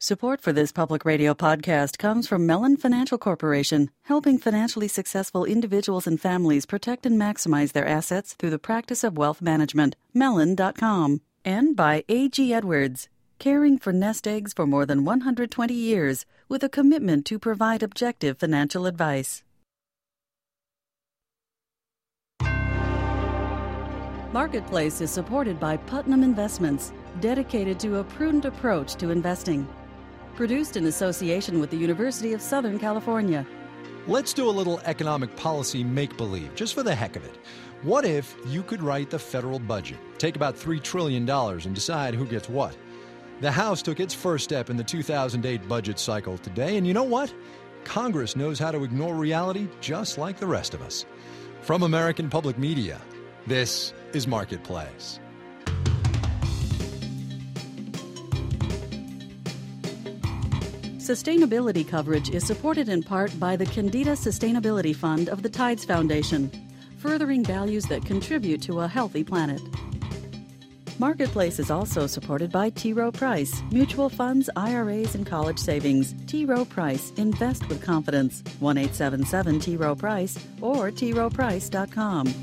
Support for this public radio podcast comes from Mellon Financial Corporation, helping financially successful individuals and families protect and maximize their assets through the practice of wealth management. Mellon.com. And by A.G. Edwards, caring for nest eggs for more than 120 years with a commitment to provide objective financial advice. Marketplace is supported by Putnam Investments, dedicated to a prudent approach to investing. Produced in association with the University of Southern California. Let's do a little economic policy make-believe, just for the heck of it. What if you could write the federal budget, take about $3 trillion, and decide who gets what? The House took its first step in the 2008 budget cycle today, and you know what? Congress knows how to ignore reality just like the rest of us. From American Public Media, this is Marketplace. Sustainability coverage is supported in part by the Candida Sustainability Fund of the Tides Foundation, furthering values that contribute to a healthy planet. Marketplace is also supported by T. Rowe Price, mutual funds, IRAs, and college savings. T. Rowe Price, invest with confidence. 1-877-T-ROWE-PRICE or troweprice.com.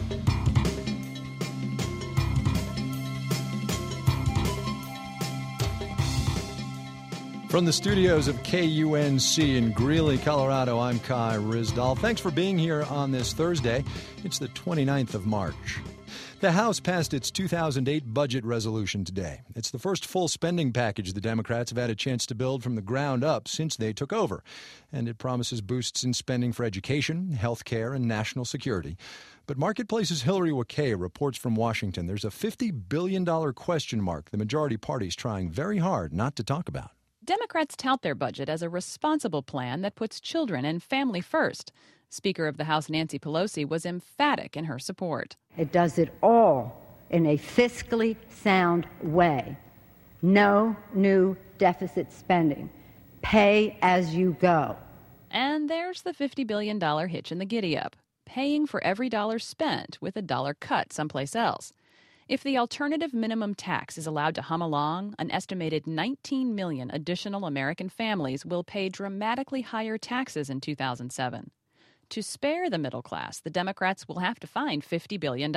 From the studios of KUNC in Greeley, Colorado, I'm Kai Ryssdal. Thanks for being here on this Thursday. It's the 29th of March. The House passed its 2008 budget resolution today. It's the first full spending package the Democrats have had a chance to build from the ground up since they took over. And it promises boosts in spending for education, health care, and national security. But Marketplace's Hillary Wakay reports from Washington there's a $50 billion question mark the majority party's trying very hard not to talk about. Democrats tout their budget as a responsible plan that puts children and family first. Speaker of the House Nancy Pelosi was emphatic in her support. It does it all in a fiscally sound way. No new deficit spending. Pay as you go. And there's the $50 billion hitch in the giddy-up, paying for every dollar spent with a dollar cut someplace else. If the alternative minimum tax is allowed to hum along, an estimated 19 million additional American families will pay dramatically higher taxes in 2007. To spare the middle class, the Democrats will have to find $50 billion.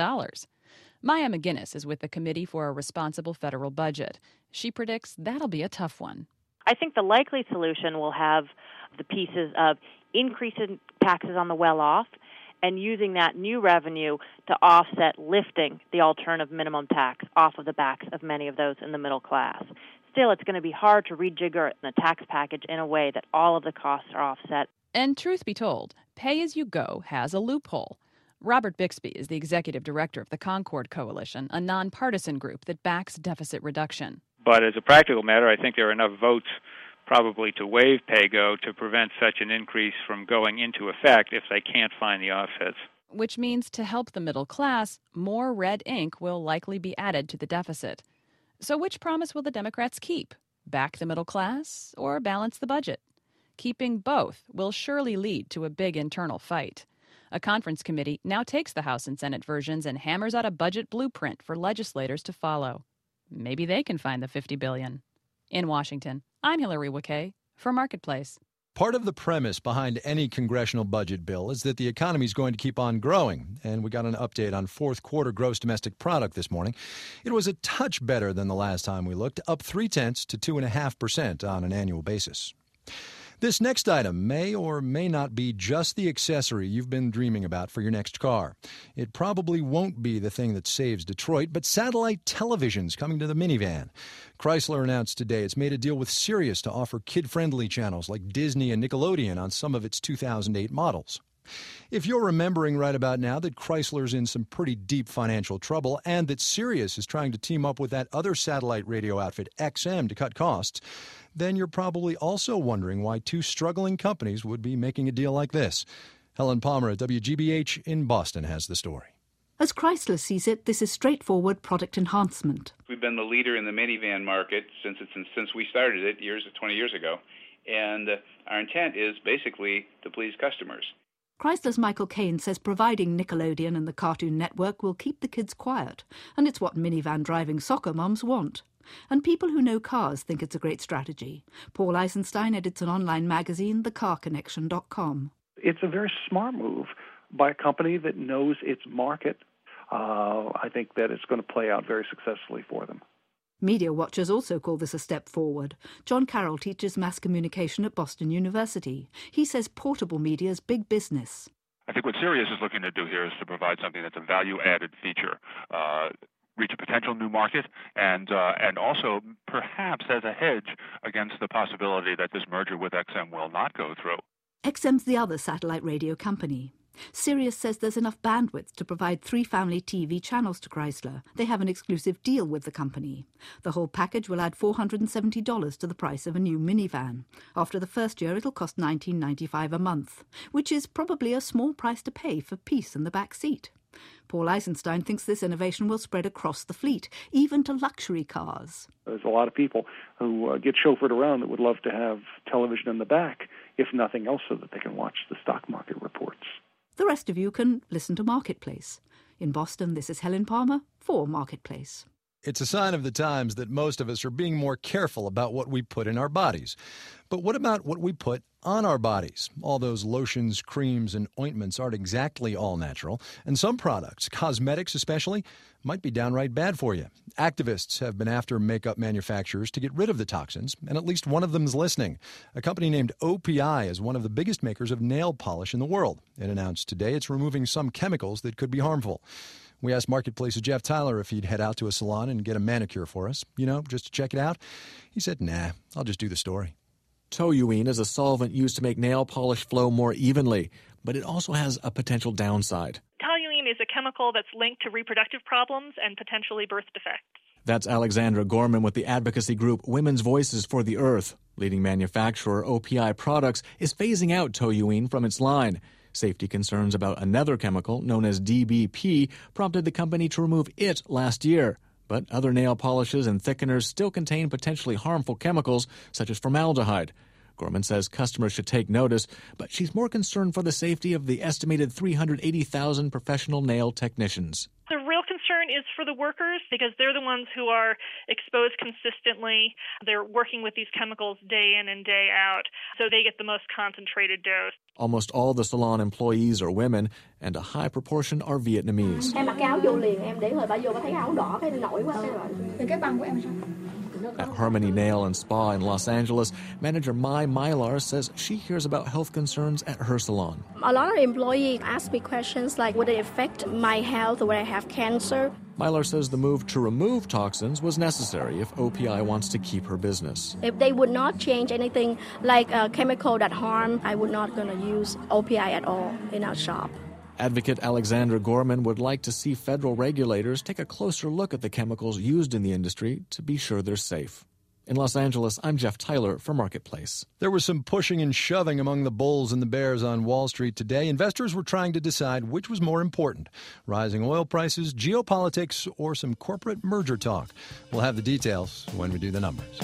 Maya McGinnis is with the Committee for a Responsible Federal Budget. She predicts that'll be a tough one. I think the likely solution will have the pieces of increasing taxes on the well-off and using that new revenue to offset lifting the alternative minimum tax off of the backs of many of those in the middle class. Still, it's going to be hard to rejigger the tax package in a way that all of the costs are offset. And truth be told, pay-as-you-go has a loophole. Robert Bixby is the executive director of the Concord Coalition, a nonpartisan group that backs deficit reduction. But as a practical matter, I think there are enough votes probably to waive pay-go to prevent such an increase from going into effect if they can't find the offsets. Which means to help the middle class, more red ink will likely be added to the deficit. So which promise will the Democrats keep? Back the middle class or balance the budget? Keeping both will surely lead to a big internal fight. A conference committee now takes the House and Senate versions and hammers out a budget blueprint for legislators to follow. Maybe they can find the $50 billion. In Washington, I'm Hillary Wakay for Marketplace. Part of the premise behind any congressional budget bill is that the economy is going to keep on growing. And we got an update on fourth quarter gross domestic product this morning. It was a touch better than the last time we looked, up 0.3% to 2.5% on an annual basis. This next item may or may not be just the accessory you've been dreaming about for your next car. It probably won't be the thing that saves Detroit, but satellite television's coming to the minivan. Chrysler announced today it's made a deal with Sirius to offer kid-friendly channels like Disney and Nickelodeon on some of its 2008 models. If you're remembering right about now that Chrysler's in some pretty deep financial trouble and that Sirius is trying to team up with that other satellite radio outfit, XM, to cut costs, then you're probably also wondering why two struggling companies would be making a deal like this. Helen Palmer at WGBH in Boston has the story. As Chrysler sees it, this is straightforward product enhancement. We've been the leader in the minivan market since we started it 20 years ago, and our intent is basically to please customers. Chrysler's Michael Caine says providing Nickelodeon and the Cartoon Network will keep the kids quiet, and it's what minivan driving soccer moms want. And people who know cars think it's a great strategy. Paul Eisenstein edits an online magazine, thecarconnection.com. It's a very smart move by a company that knows its market. I think that it's going to play out very successfully for them. Media watchers also call this a step forward. John Carroll teaches mass communication at Boston University. He says portable media is big business. I think what Sirius is looking to do here is to provide something that's a value-added feature, reach a potential new market, and also perhaps as a hedge against the possibility that this merger with XM will not go through. XM's the other satellite radio company. Sirius says there's enough bandwidth to provide 3 family TV channels to Chrysler. They have an exclusive deal with the company. The whole package will add $470 to the price of a new minivan. After the first year, it'll cost $19.95 a month, which is probably a small price to pay for peace in the back seat. Paul Eisenstein thinks this innovation will spread across the fleet, even to luxury cars. There's a lot of people who get chauffeured around that would love to have television in the back, if nothing else, so that they can watch the stock market reports. The rest of you can listen to Marketplace. In Boston, this is Helen Palmer for Marketplace. It's a sign of the times that most of us are being more careful about what we put in our bodies. But what about what we put on our bodies? All those lotions, creams, and ointments aren't exactly all natural, and some products, cosmetics especially, might be downright bad for you. Activists have been after makeup manufacturers to get rid of the toxins, and at least one of them is listening. A company named OPI is one of the biggest makers of nail polish in the world. It announced today it's removing some chemicals that could be harmful. We asked Marketplace's Jeff Tyler if he'd head out to a salon and get a manicure for us, just to check it out. He said, nah, I'll just do the story. Toluene is a solvent used to make nail polish flow more evenly, but it also has a potential downside. Toluene is a chemical that's linked to reproductive problems and potentially birth defects. That's Alexandra Gorman with the advocacy group Women's Voices for the Earth. Leading manufacturer OPI Products is phasing out toluene from its line. Safety concerns about another chemical, known as DBP, prompted the company to remove it last year. But other nail polishes and thickeners still contain potentially harmful chemicals, such as formaldehyde. Gorman says customers should take notice, but she's more concerned for the safety of the estimated 380,000 professional nail technicians. The real concern is for the workers because they're the ones who are exposed consistently. They're working with these chemicals day in and day out, so they get the most concentrated dose. Almost all the salon employees are women, and a high proportion are Vietnamese. At Harmony Nail and Spa in Los Angeles, manager Mai Mylar says she hears about health concerns at her salon. A lot of employees ask me questions like, would it affect my health or would I have cancer? Mylar says the move to remove toxins was necessary if OPI wants to keep her business. If they would not change anything like a chemical that harm, I would not going to use OPI at all in our shop. Advocate Alexandra Gorman would like to see federal regulators take a closer look at the chemicals used in the industry to be sure they're safe. In Los Angeles, I'm Jeff Tyler for Marketplace. There was some pushing and shoving among the bulls and the bears on Wall Street today. Investors were trying to decide which was more important, rising oil prices, geopolitics, or some corporate merger talk. We'll have the details when we do the numbers.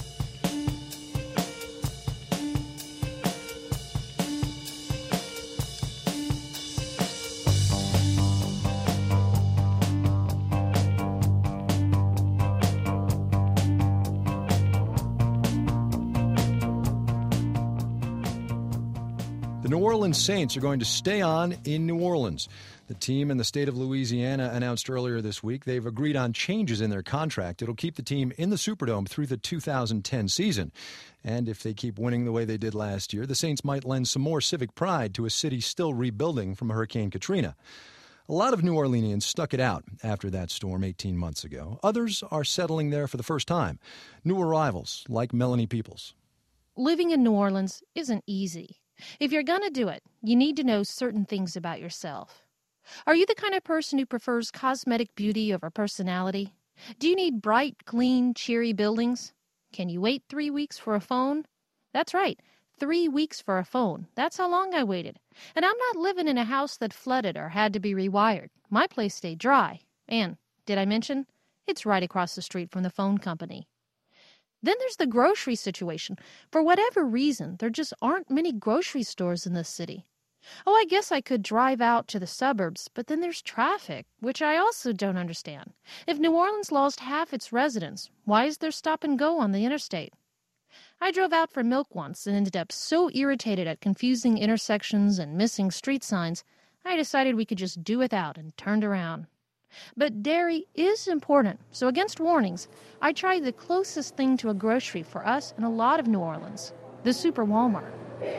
The New Orleans Saints are going to stay on in New Orleans. The team and the state of Louisiana announced earlier this week they've agreed on changes in their contract. It'll keep the team in the Superdome through the 2010 season. And if they keep winning the way they did last year, the Saints might lend some more civic pride to a city still rebuilding from Hurricane Katrina. A lot of New Orleanians stuck it out after that storm 18 months ago. Others are settling there for the first time. New arrivals, like Melanie Peoples. Living in New Orleans isn't easy. If you're going to do it, you need to know certain things about yourself. Are you the kind of person who prefers cosmetic beauty over personality? Do you need bright, clean, cheery buildings? Can you wait 3 weeks for a phone? That's right, 3 weeks for a phone. That's how long I waited. And I'm not living in a house that flooded or had to be rewired. My place stayed dry. And, did I mention, it's right across the street from the phone company. Then there's the grocery situation. For whatever reason, there just aren't many grocery stores in this city. Oh, I guess I could drive out to the suburbs, but then there's traffic, which I also don't understand. If New Orleans lost half its residents, why is there stop and go on the interstate? I drove out for milk once and ended up so irritated at confusing intersections and missing street signs, I decided we could just do without and turned around. But dairy is important, so against warnings, I tried the closest thing to a grocery for us and a lot of New Orleans, the Super Walmart.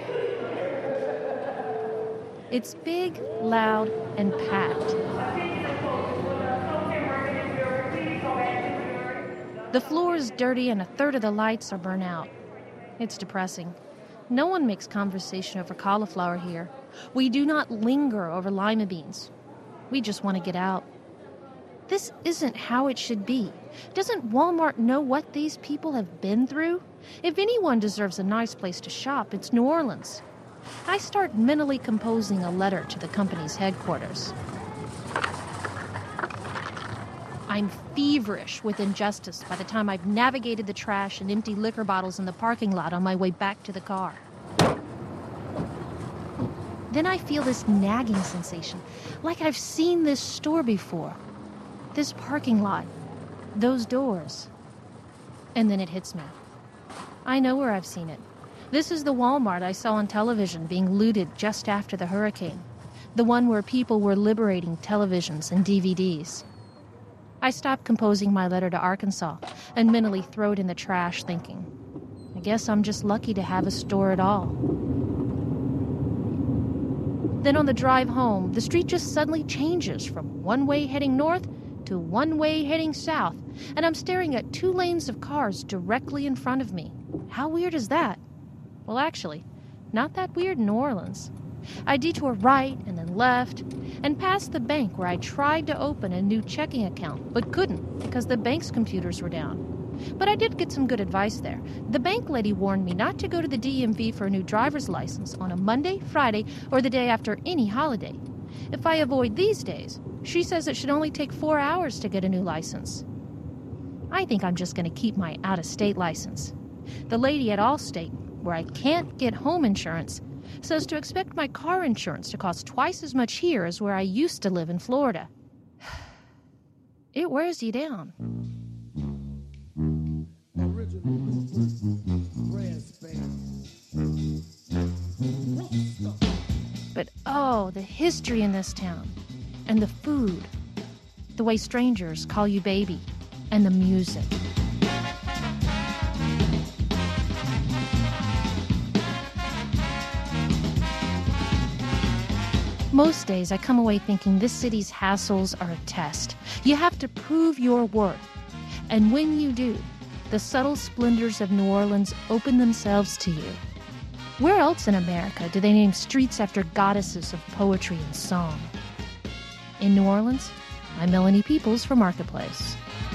It's big, loud, and packed. The floor is dirty and a third of the lights are burnt out. It's depressing. No one makes conversation over cauliflower here. We do not linger over lima beans. We just want to get out. This isn't how it should be. Doesn't Walmart know what these people have been through? If anyone deserves a nice place to shop, it's New Orleans. I start mentally composing a letter to the company's headquarters. I'm feverish with injustice by the time I've navigated the trash and empty liquor bottles in the parking lot on my way back to the car. Then I feel this nagging sensation, like I've seen this store before. This parking lot, those doors. And then it hits me. I know where I've seen it. This is the Walmart I saw on television being looted just after the hurricane. The one where people were liberating televisions and DVDs. I stopped composing my letter to Arkansas and mentally throw it in the trash thinking, I guess I'm just lucky to have a store at all. Then on the drive home, the street just suddenly changes from one way heading north to one way heading south, and I'm staring at 2 lanes of cars directly in front of me. How weird is that? Well, actually, not that weird in New Orleans. I detour right and then left and past the bank where I tried to open a new checking account but couldn't because the bank's computers were down. But I did get some good advice there. The bank lady warned me not to go to the DMV for a new driver's license on a Monday, Friday, or the day after any holiday. If I avoid these days, she says it should only take 4 hours to get a new license. I think I'm just going to keep my out-of-state license. The lady at Allstate, where I can't get home insurance, says to expect my car insurance to cost twice as much here as where I used to live in Florida. It wears you down. But oh, the history in this town. And the food. The way strangers call you baby. And the music. Most days I come away thinking this city's hassles are a test. You have to prove your worth. And when you do, the subtle splendors of New Orleans open themselves to you. Where else in America do they name streets after goddesses of poetry and song? In New Orleans, I'm Melanie Peoples for Marketplace.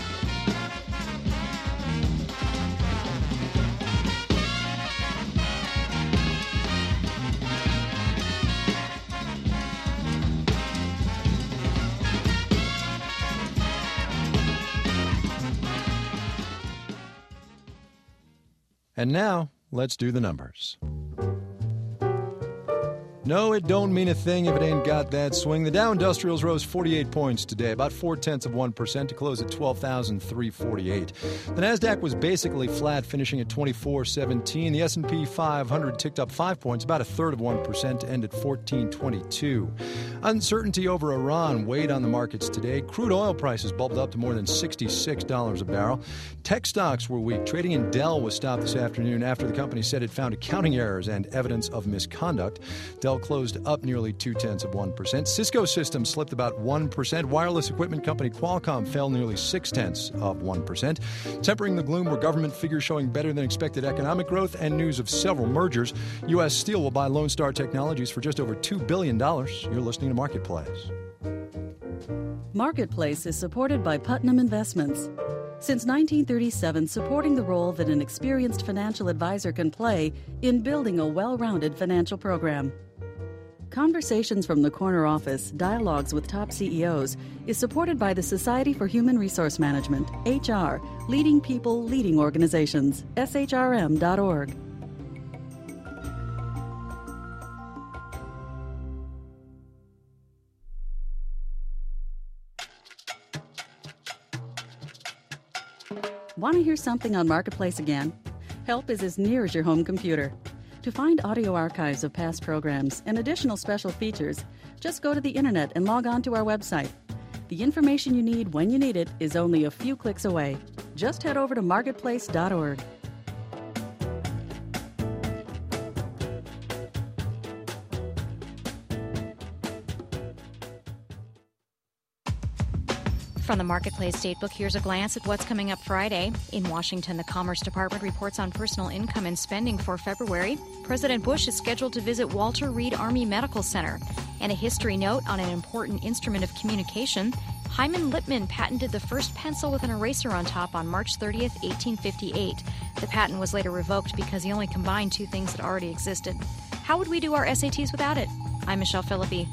And now, let's do the numbers. No, it don't mean a thing if it ain't got that swing. The Dow Industrials rose 48 points today, about 0.4% to close at 12,348. The Nasdaq was basically flat, finishing at 2417. The S&P 500 ticked up 5 points, about 1/3% to end at 1422. Uncertainty over Iran weighed on the markets today. Crude oil prices bubbled up to more than $66 a barrel. Tech stocks were weak. Trading in Dell was stopped this afternoon after the company said it found accounting errors and evidence of misconduct. Dell closed up nearly 0.2%. Cisco Systems slipped about 1%. Wireless equipment company Qualcomm fell nearly 0.6%. Tempering the gloom were government figures showing better than expected economic growth and news of several mergers. U.S. Steel will buy Lone Star Technologies for just over $2 billion. You're listening to Marketplace. Marketplace is supported by Putnam Investments. Since 1937, supporting the role that an experienced financial advisor can play in building a well-rounded financial program. Conversations from the Corner Office, Dialogues with Top CEOs, is supported by the Society for Human Resource Management, HR, Leading People, Leading Organizations, shrm.org. Want to hear something on Marketplace again? Help is as near as your home computer. To find audio archives of past programs and additional special features, just go to the internet and log on to our website. The information you need when you need it is only a few clicks away. Just head over to marketplace.org. From the Marketplace Datebook, here's a glance at what's coming up Friday. In Washington, the Commerce Department reports on personal income and spending for February. President Bush is scheduled to visit Walter Reed Army Medical Center. And a history note on an important instrument of communication. Hyman Lipman patented the first pencil with an eraser on top on March 30th, 1858. The patent was later revoked because he only combined two things that already existed. How would we do our SATs without it? I'm Michelle Philippi.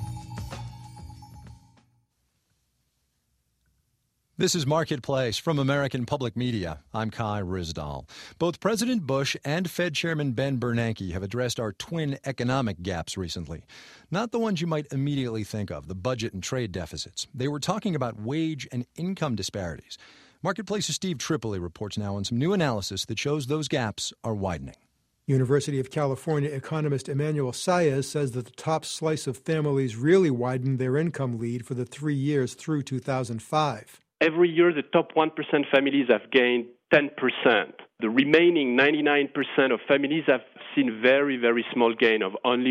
This is Marketplace from American Public Media. I'm Kai Ryssdal. Both President Bush and Fed Chairman Ben Bernanke have addressed our twin economic gaps recently. Not the ones you might immediately think of, the budget and trade deficits. They were talking about wage and income disparities. Marketplace's Steve Tripoli reports now on some new analysis that shows those gaps are widening. University of California economist Emmanuel Saez says that the top slice of families really widened their income lead for the 3 years through 2005. Every year, the top 1% families have gained 10%. The remaining 99% of families have seen very, very small gain of only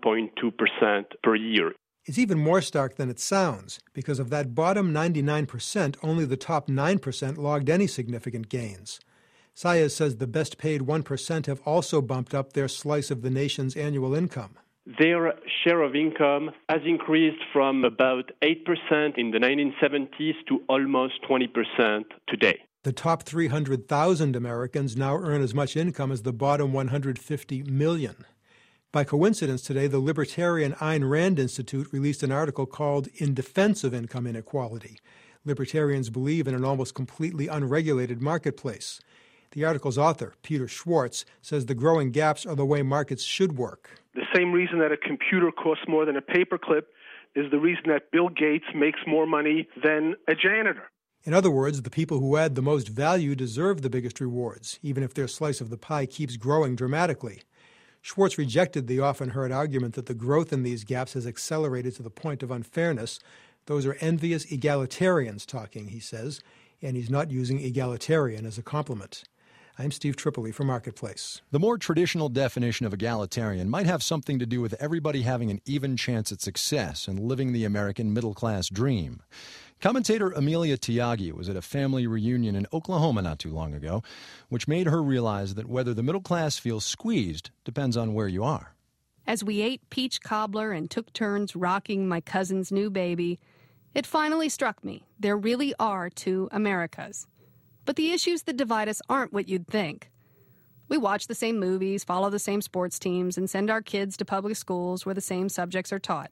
1.2% per year. It's even more stark than it sounds. Because of that bottom 99%, only the top 9% logged any significant gains. Saez says the best paid 1% have also bumped up their slice of the nation's annual income. Their share of income has increased from about 8% in the 1970s to almost 20% today. The top 300,000 Americans now earn as much income as the bottom 150 million. By coincidence, today, the libertarian Ayn Rand Institute released an article called In Defense of Income Inequality. Libertarians believe in an almost completely unregulated marketplace. The article's author, Peter Schwartz, says the growing gaps are the way markets should work. The same reason that a computer costs more than a paperclip is the reason that Bill Gates makes more money than a janitor. In other words, the people who add the most value deserve the biggest rewards, even if their slice of the pie keeps growing dramatically. Schwartz rejected the often heard argument that the growth in these gaps has accelerated to the point of unfairness. Those are envious egalitarians talking, he says, and he's not using egalitarian as a compliment. I'm Steve Tripoli for Marketplace. The more traditional definition of egalitarian might have something to do with everybody having an even chance at success and living the American middle-class dream. Commentator Amelia Tyagi was at a family reunion in Oklahoma not too long ago, which made her realize that whether the middle class feels squeezed depends on where you are. As we ate peach cobbler and took turns rocking my cousin's new baby, it finally struck me there really are two Americas. But the issues that divide us aren't what you'd think. We watch the same movies, follow the same sports teams, and send our kids to public schools where the same subjects are taught.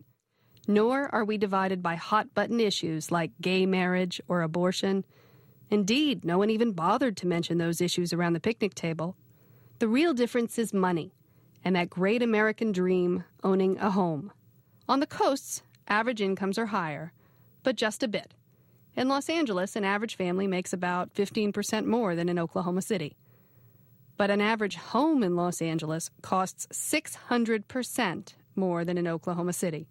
Nor are we divided by hot-button issues like gay marriage or abortion. Indeed, no one even bothered to mention those issues around the picnic table. The real difference is money, and that great American dream, owning a home. On the coasts, average incomes are higher, but just a bit. In Los Angeles, an average family makes about 15% more than in Oklahoma City. But an average home in Los Angeles costs 600% more than in Oklahoma City.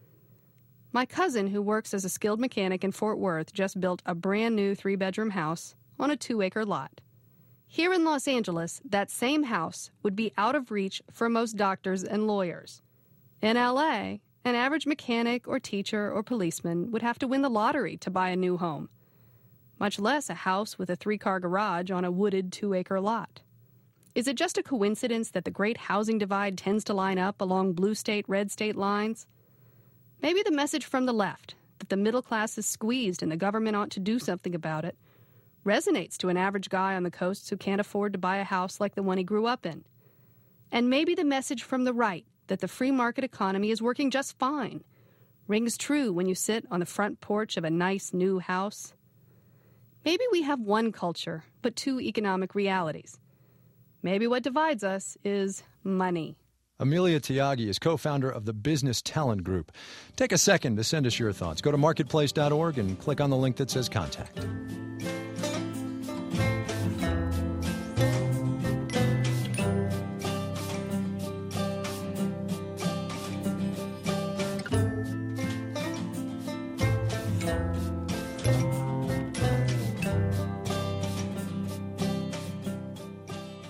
My cousin, who works as a skilled mechanic in Fort Worth, just built a brand new 3-bedroom house on a 2-acre lot. Here in Los Angeles, that same house would be out of reach for most doctors and lawyers. In L.A., an average mechanic or teacher or policeman would have to win the lottery to buy a new home, much less a house with a 3-car garage on a wooded 2-acre lot. Is it just a coincidence that the great housing divide tends to line up along blue state, red state lines? Maybe the message from the left, that the middle class is squeezed and the government ought to do something about it, resonates to an average guy on the coasts who can't afford to buy a house like the one he grew up in. And maybe the message from the right, that the free market economy is working just fine, rings true when you sit on the front porch of a nice new house. Maybe we have one culture, but two economic realities. Maybe what divides us is money. Amelia Tyagi is co-founder of the Business Talent Group. Take a second to send us your thoughts. Go to marketplace.org and click on the link that says Contact.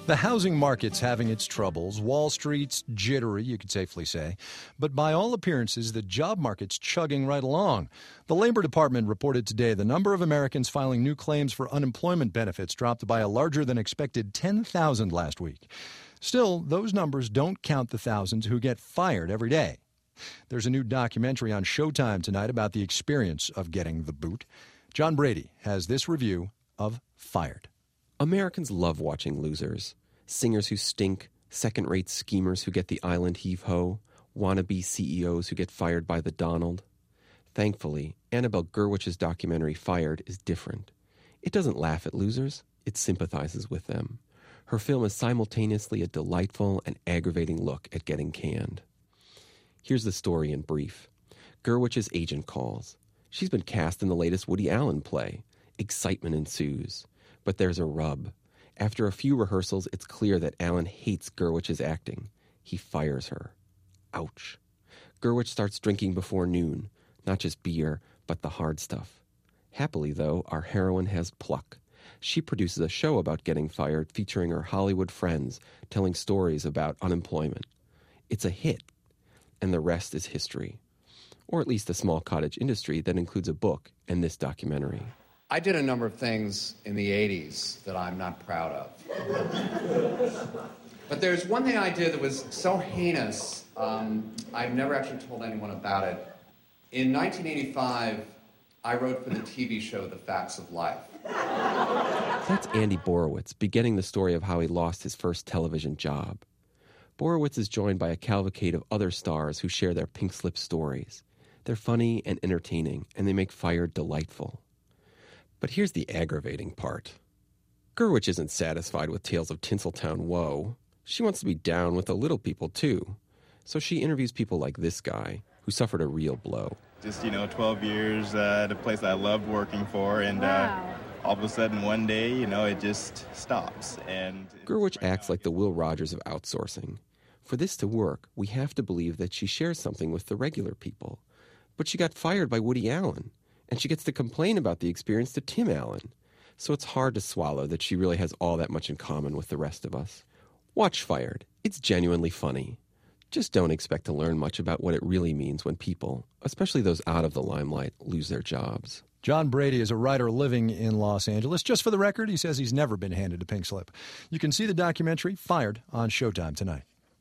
The housing market's having its troubles. Wall Street's jittery, you could safely say. But by all appearances, the job market's chugging right along. The Labor Department reported today the number of Americans filing new claims for unemployment benefits dropped by a larger than expected 10,000 last week. Still, those numbers don't count the thousands who get fired every day. There's a new documentary on Showtime tonight about the experience of getting the boot. John Brady has this review of Fired. Americans love watching losers. Singers who stink, second-rate schemers who get the island heave-ho, wannabe CEOs who get fired by the Donald. Thankfully, Annabelle Gurwich's documentary Fired is different. It doesn't laugh at losers, it sympathizes with them. Her film is simultaneously a delightful and aggravating look at getting canned. Here's the story in brief. Gurwich's agent calls. She's been cast in the latest Woody Allen play. Excitement ensues. But there's a rub. After a few rehearsals, it's clear that Allen hates Gurwich's acting. He fires her. Ouch. Gurwich starts drinking before noon. Not just beer, but the hard stuff. Happily, though, our heroine has pluck. She produces a show about getting fired featuring her Hollywood friends, telling stories about unemployment. It's a hit, and the rest is history. Or at least a small cottage industry that includes a book and this documentary. I did a number of things in the 80s that I'm not proud of. But there's one thing I did that was so heinous, I've never actually told anyone about it. In 1985, I wrote for the TV show The Facts of Life. That's Andy Borowitz, beginning the story of how he lost his first television job. Borowitz is joined by a cavalcade of other stars who share their pink slip stories. They're funny and entertaining, and they make Fired delightful. But here's the aggravating part. Gurwich isn't satisfied with tales of Tinseltown woe. She wants to be down with the little people, too. So she interviews people like this guy, who suffered a real blow. Just, 12 years at a place I loved working for, and all of a sudden one day, it just stops. And Gurwich acts like the Will Rogers of outsourcing. For this to work, we have to believe that she shares something with the regular people. But she got fired by Woody Allen. And she gets to complain about the experience to Tim Allen. So it's hard to swallow that she really has all that much in common with the rest of us. Watch Fired. It's genuinely funny. Just don't expect to learn much about what it really means when people, especially those out of the limelight, lose their jobs. John Brady is a writer living in Los Angeles. Just for the record, he says he's never been handed a pink slip. You can see the documentary Fired on Showtime tonight.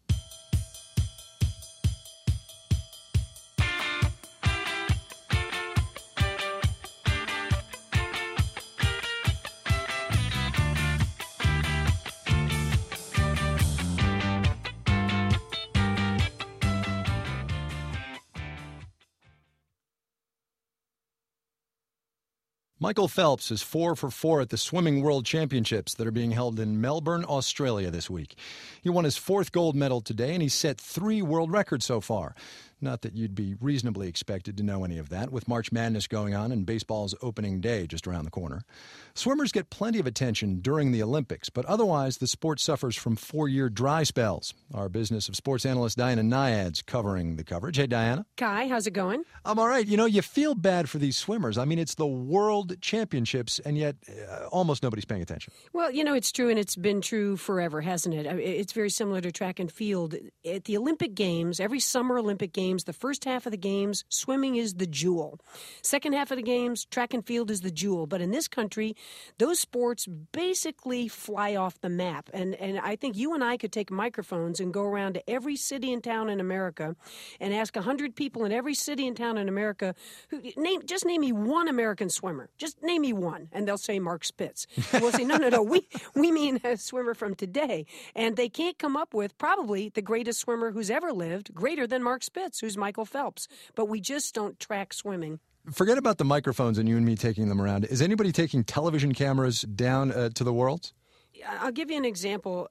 Michael Phelps is 4 for 4 at the Swimming World Championships that are being held in Melbourne, Australia this week. He won his 4th gold medal today, and he's set 3 world records so far. Not that you'd be reasonably expected to know any of that, with March Madness going on and baseball's opening day just around the corner. Swimmers get plenty of attention during the Olympics, but otherwise the sport suffers from 4-year dry spells. Our Business of Sports analyst Diana Nyad's covering the coverage. Hey, Diana. Kai, how's it going? I'm all right. You feel bad for these swimmers. I mean, it's the World Championships, and yet almost nobody's paying attention. Well, it's true, and it's been true forever, hasn't it? It's very similar to track and field. At the Olympic Games, every summer Olympic Games, the first half of the Games, swimming is the jewel. Second half of the Games, track and field is the jewel. But in this country, those sports basically fly off the map. And I think you and I could take microphones and go around to every city and town in America and ask 100 people in every city and town in America, just name me one American swimmer. Just name me one. And they'll say Mark Spitz. And we'll say, no, we mean a swimmer from today. And they can't come up with probably the greatest swimmer who's ever lived, greater than Mark Spitz, who's Michael Phelps. But we just don't track swimming. Forget about the microphones and you and me taking them around. Is anybody taking television cameras down to the Worlds? I'll give you an example.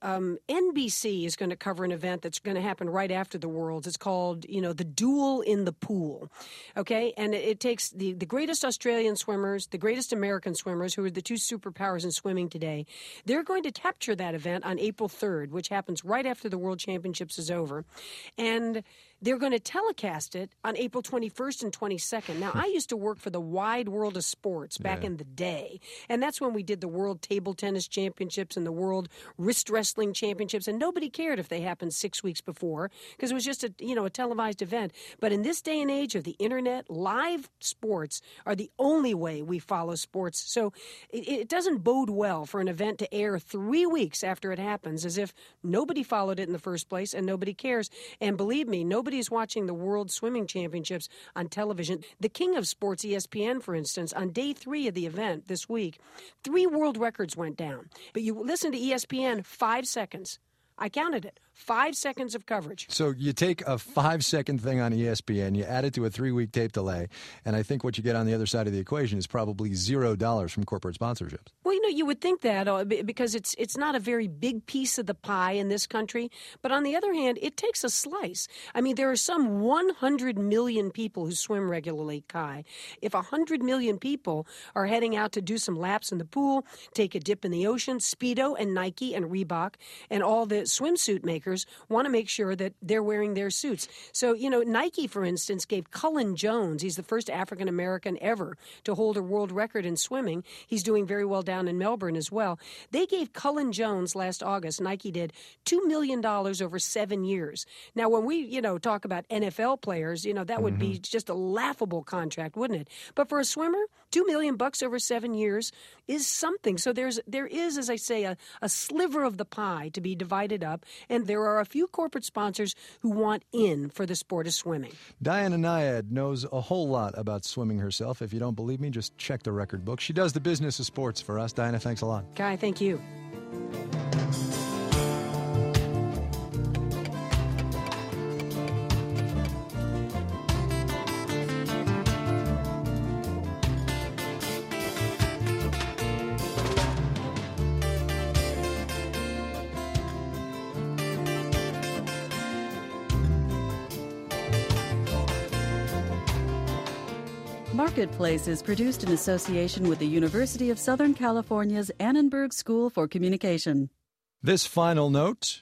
NBC is going to cover an event that's going to happen right after the Worlds. It's called, the Duel in the Pool. Okay? And it takes the greatest Australian swimmers, the greatest American swimmers, who are the 2 superpowers in swimming today. They're going to capture that event on April 3rd, which happens right after the World Championships is over. And they're going to telecast it on April 21st and 22nd. Now, I used to work for the Wide World of Sports back in the day, and that's when we did the World Table Tennis Championships Championships and the World Wrist Wrestling Championships, and nobody cared if they happened 6 weeks before because it was just a televised event. But in this day and age of the internet, live sports are the only way we follow sports. So it doesn't bode well for an event to air 3 weeks after it happens, as if nobody followed it in the first place and nobody cares. And believe me, nobody's watching the World Swimming Championships on television. The king of sports, ESPN, for instance, on day 3 of the event this week, 3 world records went down. But you listen to ESPN, 5 seconds. I counted it. 5 seconds of coverage. So you take a 5-second thing on ESPN, you add it to a 3-week tape delay, and I think what you get on the other side of the equation is probably $0 from corporate sponsorships. Well, you would think that because it's not a very big piece of the pie in this country. But on the other hand, it takes a slice. I mean, there are some 100 million people who swim regularly, Kai. If 100 million people are heading out to do some laps in the pool, take a dip in the ocean, Speedo and Nike and Reebok and all the swimsuit makers want to make sure that they're wearing their suits. So, Nike, for instance, gave Cullen Jones, he's the first African-American ever to hold a world record in swimming. He's doing very well down in Melbourne as well. They gave Cullen Jones last August, Nike did, $2 million over 7 years. Now, when we, talk about NFL players, that would be just a laughable contract, wouldn't it? But for a swimmer, $2 million over 7 years is something. So there is, as I say, a sliver of the pie to be divided up, and there are a few corporate sponsors who want in for the sport of swimming. Diana Nyad knows a whole lot about swimming herself. If you don't believe me, just check the record book. She does the business of sports for us. Diana, thanks a lot. Guy, thank you. Marketplace is produced in association with the University of Southern California's Annenberg School for Communication. This final note.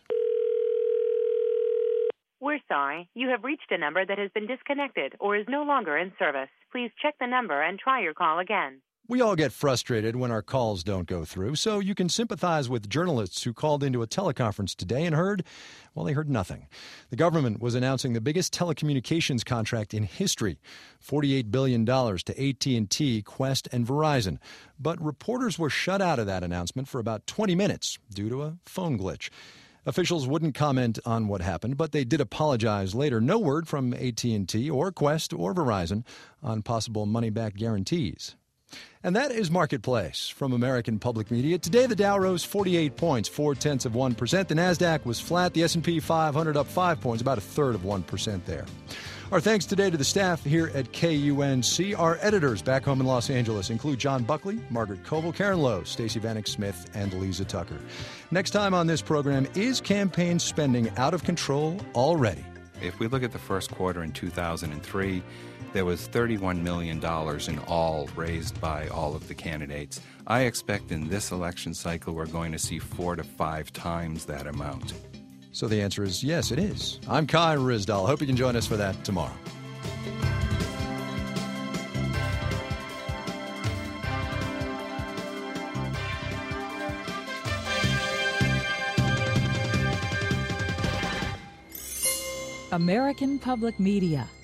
We're sorry. You have reached a number that has been disconnected or is no longer in service. Please check the number and try your call again. We all get frustrated when our calls don't go through, so you can sympathize with journalists who called into a teleconference today and heard nothing. The government was announcing the biggest telecommunications contract in history, $48 billion to AT&T, Qwest, and Verizon. But reporters were shut out of that announcement for about 20 minutes due to a phone glitch. Officials wouldn't comment on what happened, but they did apologize later. No word from AT&T or Qwest or Verizon on possible money-back guarantees. And that is Marketplace from American Public Media. Today, the Dow rose 48 points, 0.4%. The NASDAQ was flat. The S&P 500 up 5 points, about 1/3% there. Our thanks today to the staff here at KUNC. Our editors back home in Los Angeles include John Buckley, Margaret Coble, Karen Lowe, Stacey Vanek Smith, and Lisa Tucker. Next time on this program, is campaign spending out of control already? If we look at the first quarter in 2003, there was $31 million in all raised by all of the candidates. I expect in this election cycle we're going to see 4 to 5 times that amount. So the answer is yes, it is. I'm Kai Ryssdal. Hope you can join us for that tomorrow. American Public Media